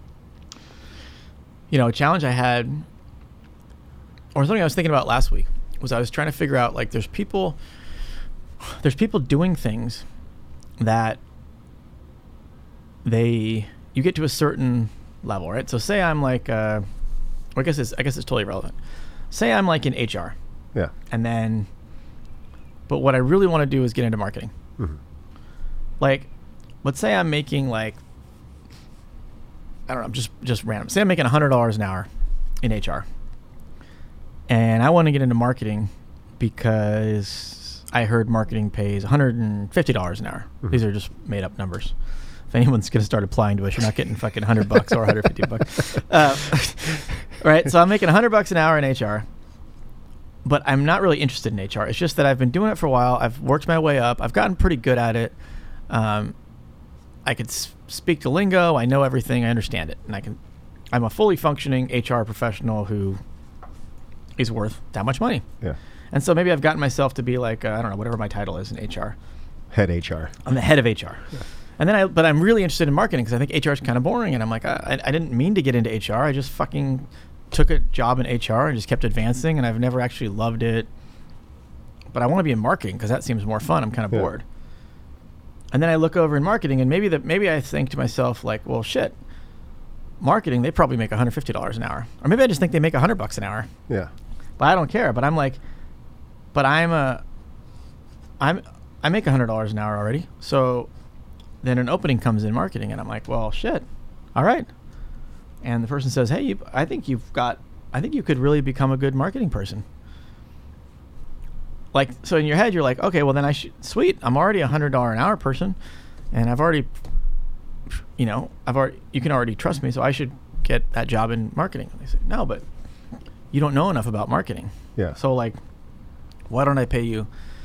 you know, a challenge I had, or something I was thinking about last week, was I was trying to figure out, like, there's people... There's people doing things that they you get to a certain level, right? So say I'm like, uh, well, I guess it's I guess it's totally irrelevant. Say I'm like in H R, yeah, and then, but what I really want to do is get into marketing. Mm-hmm. Like, let's say I'm making like, I don't know, just just random. Say I'm making one hundred dollars an hour in H R. And I want to get into marketing because I heard marketing pays one hundred fifty dollars an hour. Mm-hmm. These are just made up numbers. If anyone's going to start applying to us, you're not getting fucking one hundred bucks or one hundred fifty bucks. Uh, right? So I'm making one hundred bucks an hour in H R. But I'm not really interested in H R. It's just that I've been doing it for a while. I've worked my way up. I've gotten pretty good at it. Um, I could s- speak to lingo. I know everything. I understand it. And I can, I'm a fully functioning H R professional who is worth that much money. Yeah. And so maybe I've gotten myself to be like, uh, I don't know, whatever my title is in H R. Head H R. I'm the head of H R. Yeah. And then I, but I'm really interested in marketing because I think H R is kind of boring. And I'm like, I, I didn't mean to get into H R. I just fucking took a job in H R and just kept advancing. And I've never actually loved it. But I want to be in marketing because that seems more fun. I'm kind of yeah. bored. And then I look over in marketing, and maybe that maybe I think to myself like, well, shit, marketing, they probably make one hundred fifty dollars an hour, or maybe I just think they make one hundred bucks an hour. Yeah. But I don't care. But I'm like, but I'm a, I'm I make one hundred dollars an hour already. So then an opening comes in marketing, and I'm like, well, shit, all right. And the person says, hey, you, I think you've got, I think you could really become a good marketing person. Like, so in your head, you're like, okay, well then I should, sweet, I'm already a one hundred dollars an hour person, and I've already, you know, I've already, you can already trust me, so I should get that job in marketing. And they say, no, but you don't know enough about marketing. Yeah. So like, why don't I pay you,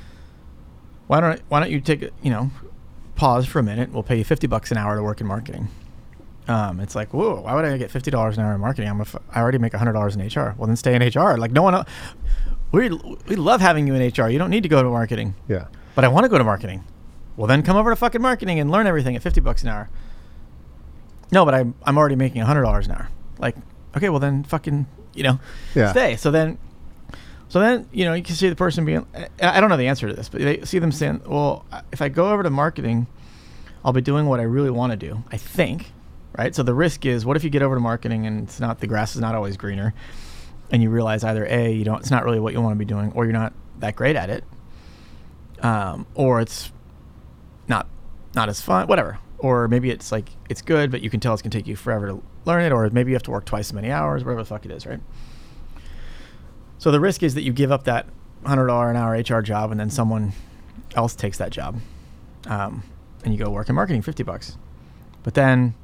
why don't I, why don't you take, a, you know, pause for a minute, we'll pay you fifty bucks an hour to work in marketing. Um, it's like, whoa, why would I get fifty dollars an hour in marketing? I'm a f- I already make one hundred dollars in H R. Well, then stay in H R. Like, no one else. We we love having you in H R. You don't need to go to marketing. Yeah. But I want to go to marketing. Well, then come over to fucking marketing and learn everything at fifty bucks an hour. No, but I'm I'm already making one hundred dollars an hour. Like, okay, well then fucking, you know, yeah. stay. So then, so then, you know, you can see the person being, I don't know the answer to this, but they see them saying, well, if I go over to marketing, I'll be doing what I really want to do, I think, right? So the risk is, what if you get over to marketing and it's not, the grass is not always greener, and you realize either A, you don't, it's not really what you want to be doing, or you're not that great at it, um, or it's not not as fun, whatever. Or maybe it's like, it's good, but you can tell it's going to take you forever to learn it, or maybe you have to work twice as many hours, whatever the fuck it is, right? So the risk is that you give up that one hundred dollars an hour H R job, and then someone else takes that job, um, and you go work in marketing, fifty bucks. But then,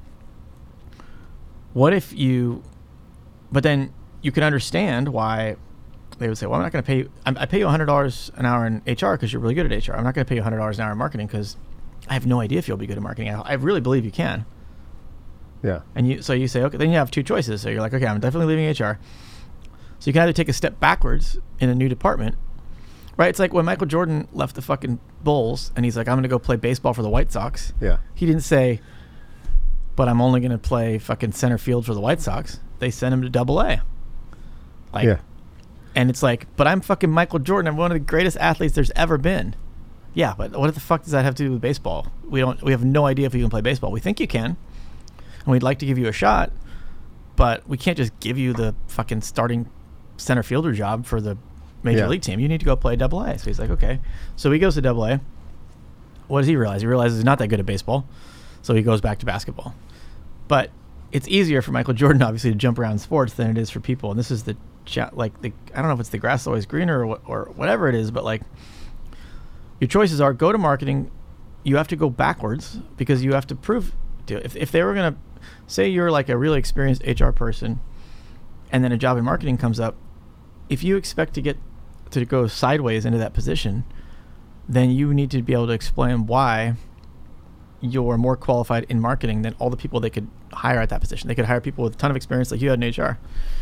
what if you, but then you can understand why they would say, well, I'm not going to pay you, I pay you one hundred dollars an hour in H R because you're really good at H R. I'm not going to pay you one hundred dollars an hour in marketing because I have no idea if you'll be good at marketing. I, I really believe you can. Yeah. And you, so you say, okay, then you have two choices. So you're like, okay, I'm definitely leaving H R. So you can either take a step backwards in a new department, right? It's like when Michael Jordan left the fucking Bulls and he's like, I'm going to go play baseball for the White Sox. Yeah. He didn't say, but I'm only going to play fucking center field for the White Sox. They sent him to double A. Like, yeah. And it's like, but I'm fucking Michael Jordan. I'm one of the greatest athletes there's ever been. Yeah, but what the fuck does that have to do with baseball? We don't. We have no idea if you can play baseball. We think you can, and we'd like to give you a shot, but we can't just give you the fucking starting center fielder job for the major yeah. league team. You need to go play double A. So he's like, okay. So he goes to double A. What does he realize? He realizes he's not that good at baseball, so he goes back to basketball. But it's easier for Michael Jordan, obviously, to jump around sports than it is for people. And this is the like the I don't know if it's the grass is always greener or what, or whatever it is, but like your choices are go to marketing. You have to go backwards because you have to prove to if if they were gonna say you're like a really experienced H R person, and then a job in marketing comes up, if you expect to get to go sideways into that position, then you need to be able to explain why you're more qualified in marketing than all the people they could hire at that position. They could hire people with a ton of experience like you had in H R.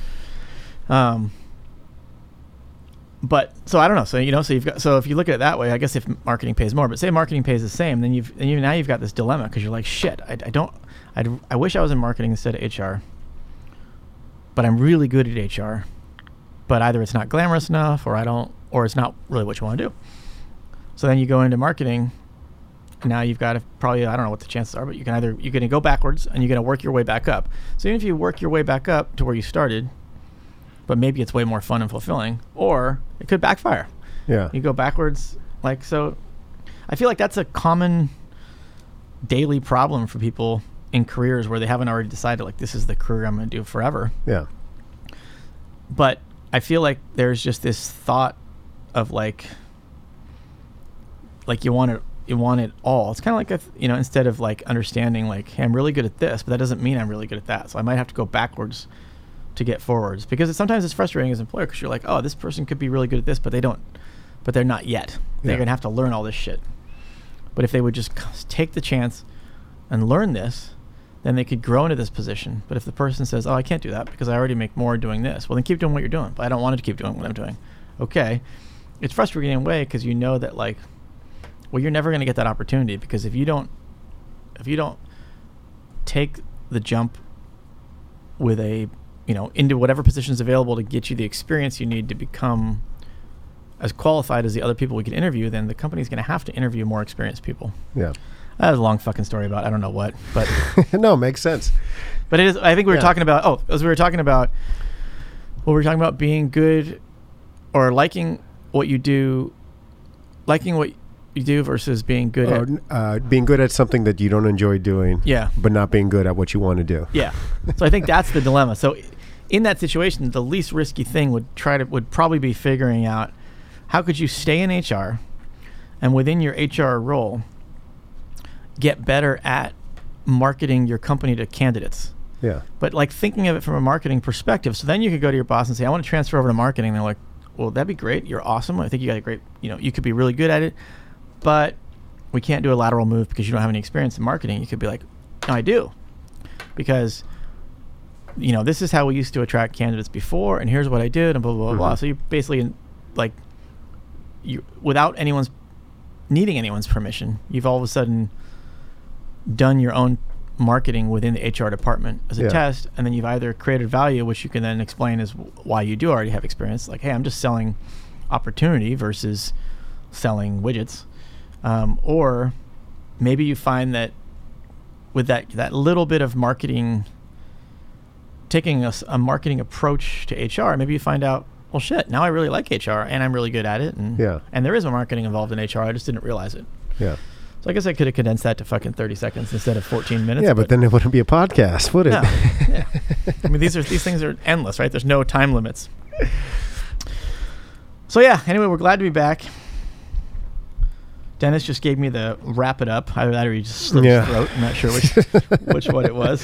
Um, but so I don't know. So, you know, so you've got, so if you look at it that way, I guess if marketing pays more, but say marketing pays the same, then you've, and you, now you've got this dilemma because you're like, shit, I, I don't, I'd, I wish I was in marketing instead of H R, but I'm really good at H R, but either it's not glamorous enough or I don't, or it's not really what you want to do. So then you go into marketing. Now you've got to probably, I don't know what the chances are, but you can either, you're going to go backwards and you're going to work your way back up. So even if you work your way back up to where you started, but maybe it's way more fun and fulfilling, or it could backfire. Yeah. You go backwards. Like, so I feel like that's a common daily problem for people in careers where they haven't already decided like this is the career I'm going to do forever. Yeah. But I feel like there's just this thought of like, like you want it, you want it all. It's kind of like, a, you know, instead of like understanding like, hey, I'm really good at this, but that doesn't mean I'm really good at that. So I might have to go backwards to get forwards, because it, sometimes it's frustrating as an employer because you're like, oh, this person could be really good at this, but they don't, but they're not yet. They're Yeah. going to have to learn all this shit. But if they would just c- take the chance and learn this, then they could grow into this position. But if the person says, oh, I can't do that because I already make more doing this, well, then keep doing what you're doing. But I don't want to keep doing what I'm doing. Okay. It's frustrating in a way because you know that like, well, you're never going to get that opportunity, because if you don't, if you don't take the jump with a, you know, into whatever position is available to get you the experience you need to become as qualified as the other people we can interview, then the company's going to have to interview more experienced people. Yeah. That was a long fucking story about I don't know what, but No, makes sense. but it is. I think we were Yeah. talking about. Oh, as we were talking about, well, we were talking about being good or liking what you do, liking what you do versus being good Or, at. uh, being good at something that you don't enjoy doing, Yeah, but not being good at what you want to do. yeah. So I think that's the dilemma. So in that situation, the least risky thing would try to would probably be figuring out how could you stay in H R, and within your H R role, get better at marketing your company to candidates. Yeah. But like thinking of it from a marketing perspective. So then you could go to your boss and say, I want to transfer over to marketing. And they're like, well, that'd be great. You're awesome. I think you got a great, you know, you could be really good at it, but we can't do a lateral move because you don't have any experience in marketing. You could be like, no, I do. Because, you know, this is how we used to attract candidates before, and here's what I did, and blah, blah, blah, Mhm. blah. So you basically, like, you without anyone's, needing anyone's permission, you've all of a sudden done your own marketing within the H R department as a Yeah. test, and then you've either created value, which you can then explain as w- why you do already have experience. Like, hey, I'm just selling opportunity versus selling widgets. Um, or maybe you find that with that that little bit of marketing, taking a, s- a marketing approach to H R, maybe you find out, well, shit, now I really like H R and I'm really good at it. And Yeah. and there is a marketing involved in H R. I just didn't realize it. Yeah. So I guess I could have condensed that to fucking thirty seconds instead of fourteen minutes. Yeah, but then it wouldn't be a podcast, would it? No. Yeah. I mean, these are these things are endless, right? There's no time limits. So yeah. Anyway, we're glad to be back. Dennis just gave me the wrap it up. Either that or he just slit Yeah. his throat. I'm not sure which which one it was.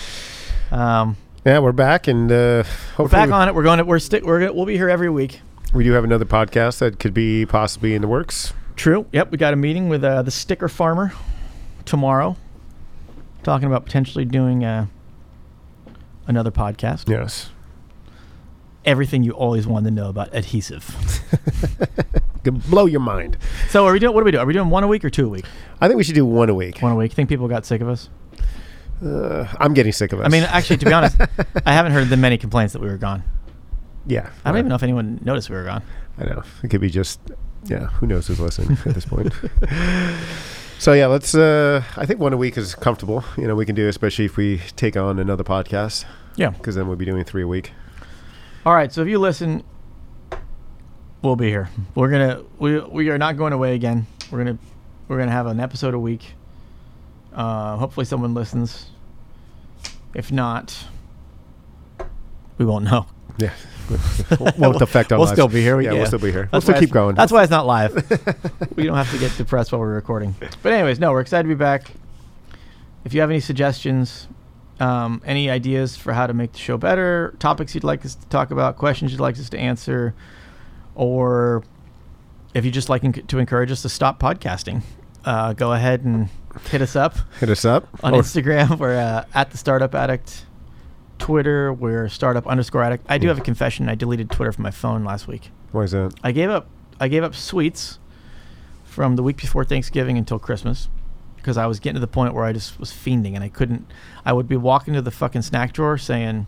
Um, Yeah, we're back, and uh, we're hopefully back on it. We're going to we're stick. We're gonna, we'll be here every week. we do have another podcast that could be possibly in the works. True. Yep. We got a meeting with uh, the Sticker Farmer tomorrow, talking about potentially doing uh, another podcast. Yes. Everything you always wanted to know about adhesive. Could blow your mind. So are we doing? What are we doing? Are we doing one a week or two a week? I think we should do one a week. One a week. Think people got sick of us? Uh, I'm getting sick of it. I mean, actually, to be honest, I haven't heard the many complaints that we were gone. yeah. I don't even know if anyone noticed we were gone. I know. It could be just, yeah, who knows who's listening at this point. So, yeah, let's, uh, I think one a week is comfortable. You know, we can do, especially if we take on another podcast, Yeah. because then we'll be doing three a week. All right. So if you listen, we'll be here. We're gonna we we are not going away again. We're gonna we're gonna have an episode a week. Uh, hopefully someone listens. If not, we won't know. Yeah. Won't affect our We'll lives. still be here. We- Yeah, yeah. we'll still be here. We'll That's still why keep it's- going. That's why it's not live. We don't have to get depressed while we're recording. But anyways, no, we're excited to be back. If you have any suggestions, um, any ideas for how to make the show better, topics you'd like us to talk about, questions you'd like us to answer, or if you just like enc- to encourage us to stop podcasting, uh, go ahead and hit us up Hit us up. on Or- Instagram. We're uh, at the Startup Addict. Twitter, we're startup underscore addict. I do have a confession. I deleted Twitter from my phone last week. Why is that? I gave up. I gave up sweets from the week before Thanksgiving until Christmas because I was getting to the point where I just was fiending and I couldn't. I would be walking to the fucking snack drawer saying,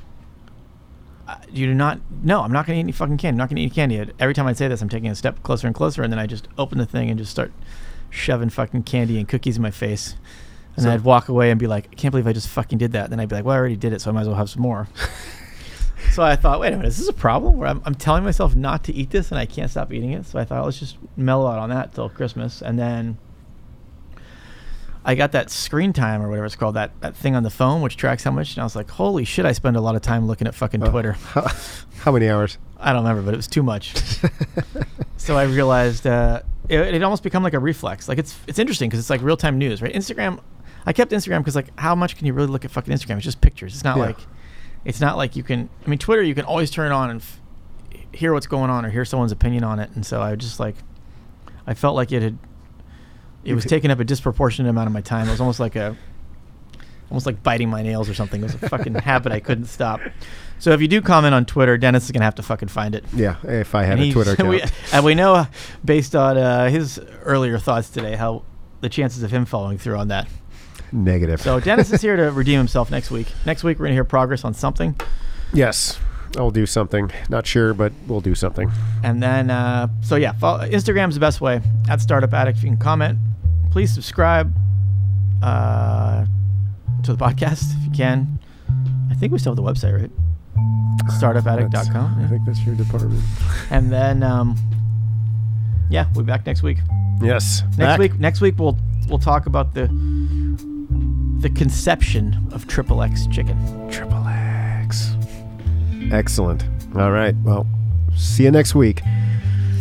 uh, "You do not. No, I'm not going to eat any fucking candy. I'm not going to eat candy." Every time I say this, I'm taking a step closer and closer, and then I just open the thing and just start shoving fucking candy and cookies in my face. And So- then I'd walk away and be like, I can't believe I just fucking did that. Then I'd be like, well, I already did it, so I might as well have some more. So I thought, wait a minute, is this a problem where I'm, I'm telling myself not to eat this and I can't stop eating it? So I thought, let's just mellow out on that till Christmas. And then I got that screen time or whatever it's called, that, that thing on the phone which tracks how much, and I was like, holy shit, I spend a lot of time looking at fucking Oh. Twitter. How, how many hours? I don't remember, but it was too much. So I realized uh, it, it almost become like a reflex. Like it's it's interesting because it's like real time news, right? Instagram, I kept Instagram because like how much can you really look at fucking Instagram? It's just pictures. It's not Yeah. like it's not like you can. I mean, Twitter you can always turn it on and f- hear what's going on or hear someone's opinion on it. And so I just like I felt like it had it was taking up a disproportionate amount of my time. It was almost like a almost like biting my nails or something. It was a fucking habit I couldn't stop. So if you do comment on Twitter, Dennis is gonna have to fucking find it. Yeah, if I had And a he's- Twitter account. we, and we know, uh, based on uh, his earlier thoughts today, how the chances of him following through on that. Negative. So Dennis is here to redeem himself next week. Next week we're gonna hear progress on something, Yes, I'll do something. Not sure, but we'll do something. and then uh, so yeah, follow, Instagram's the best way. At Startup Addict, if you can comment, please subscribe uh, to the podcast if you can. I think we still have the website, right? startup addict dot com. I Yeah. think that's your department. And then um, yeah, we'll be back next week. Yes. Next Back. week, next week we'll we'll talk about the the conception of Triple X chicken. Triple X. Excellent. All right. Well, see you next week.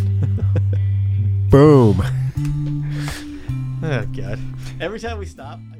Boom. Oh God! Every time we stop.